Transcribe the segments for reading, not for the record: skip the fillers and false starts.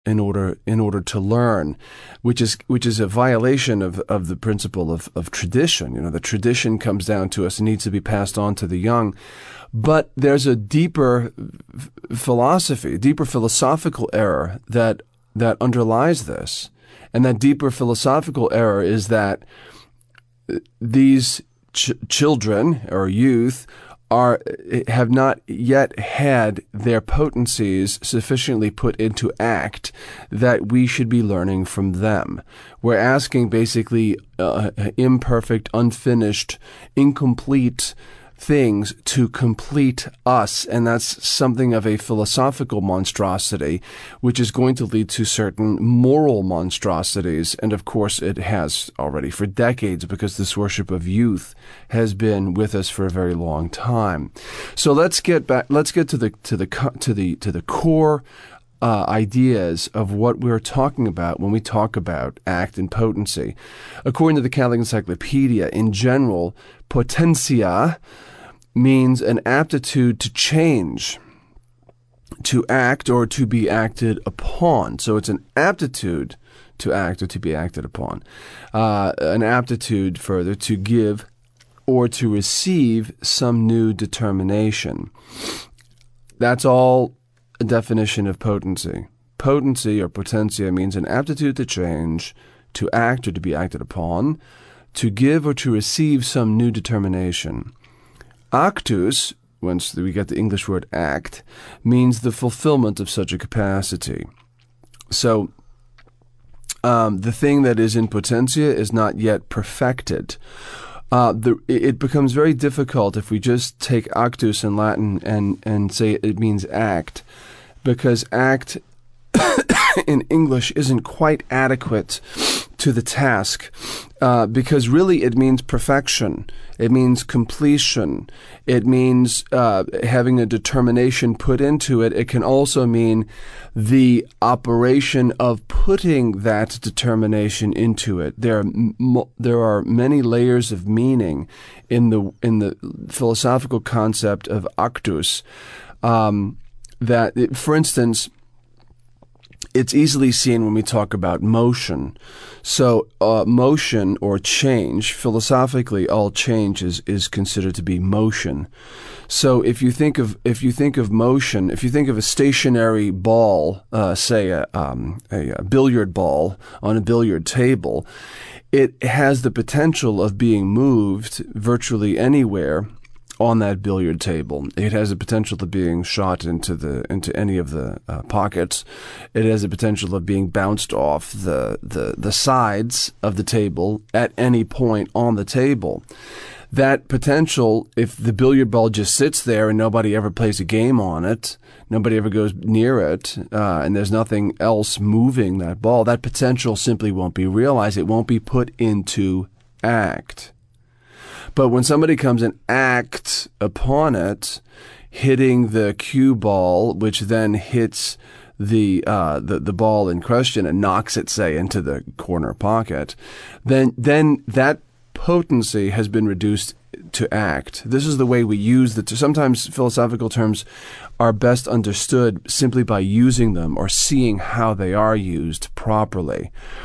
in order to learn, which is a violation of the principle of tradition. The tradition comes down to us and needs to be passed on to the young. But there's a deeper philosophical error that underlies this. And that deeper philosophical error is that these children or youth have not yet had their potencies sufficiently put into act that we should be learning from them. We're asking basically imperfect, unfinished, incomplete things to complete us, and that's something of a philosophical monstrosity, which is going to lead to certain moral monstrosities, and of course it has already for decades, because this worship of youth has been with us for a very long time. So let's get back. Let's get to the core ideas of what we're talking about when we talk about act and potency. According to the Catholic Encyclopedia, in general, potentia means an aptitude to change, to act, or to be acted upon. So it's an aptitude to act or to be acted upon. An aptitude, further, to give or to receive some new determination. That's all a definition of potency. Potency or potentia means an aptitude to change, to act or to be acted upon, to give or to receive some new determination. Actus, whence we get the English word act, means the fulfillment of such a capacity. So the thing that is in potentia is not yet perfected. It becomes very difficult if we just take actus in Latin and say it means act, because act in English isn't quite adequate to the task, because really it means perfection. It means completion. It means having a determination put into it. It can also mean the operation of putting that determination into it. There are many layers of meaning in the philosophical concept of actus. For instance, it's easily seen when we talk about motion. So motion or change, philosophically, all change is considered to be motion. So if you think of motion, if you think of a stationary ball, say a billiard ball on a billiard table, it has the potential of being moved virtually anywhere on that billiard table. It has the potential of being shot into any of the pockets. It has the potential of being bounced off the sides of the table at any point on the table. That potential, if the billiard ball just sits there and nobody ever plays a game on it, nobody ever goes near it, and there's nothing else moving that ball, that potential simply won't be realized. It won't be put into act. But when somebody comes and acts upon it, hitting the cue ball, which then hits the ball in question and knocks it, say, into the corner pocket, then that potency has been reduced to act. This is the way we use sometimes philosophical terms are best understood simply by using them or seeing how they are used properly.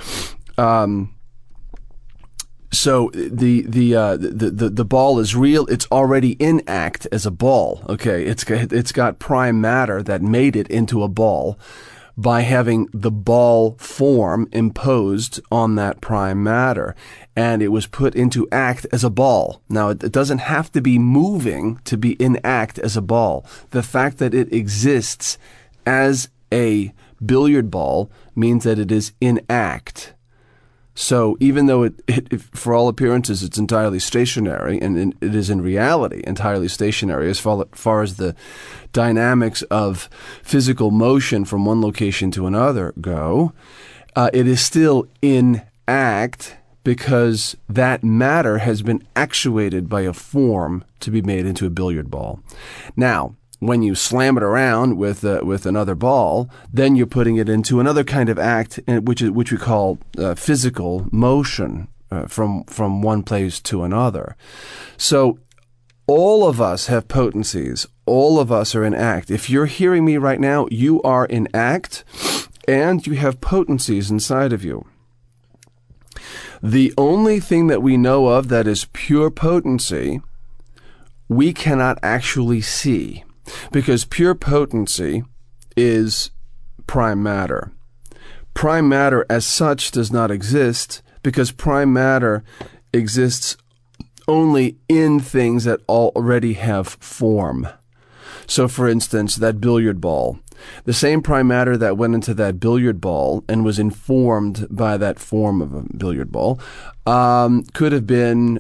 So the ball is real. It's already in act as a ball. Okay, it's got prime matter that made it into a ball by having the ball form imposed on that prime matter, and it was put into act as a ball. Now it doesn't have to be moving to be in act as a ball. The fact that it exists as a billiard ball means that it is in act. So even though it for all appearances, it's entirely stationary, and it is in reality entirely stationary as far as the dynamics of physical motion from one location to another go, it is still in act because that matter has been actuated by a form to be made into a billiard ball. Now, when you slam it around with another ball, then you're putting it into another kind of act, which we call physical motion from one place to another. So all of us have potencies. All of us are in act. If you're hearing me right now, you are in act, and you have potencies inside of you. The only thing that we know of that is pure potency, we cannot actually see, because pure potency is prime matter. Prime matter as such does not exist, because prime matter exists only in things that already have form. So, for instance, that billiard ball. The same prime matter that went into that billiard ball and was informed by that form of a billiard ball could have been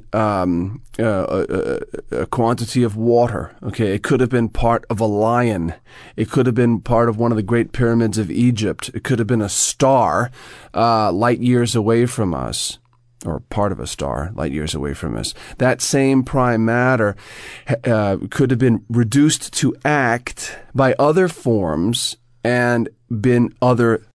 a quantity of water. Okay, it could have been part of a lion. It could have been part of one of the great pyramids of Egypt. It could have been a star light years away from us, or part of a star light years away from us. That same prime matter could have been reduced to act by other forms and been other